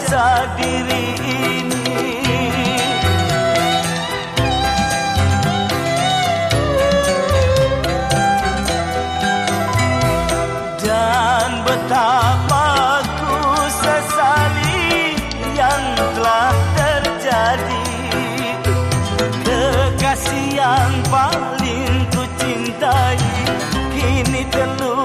rasa diri ini. Dan betapa ku sesali yang telah terjadi. Kekasih yang paling ku cintai kini terluka.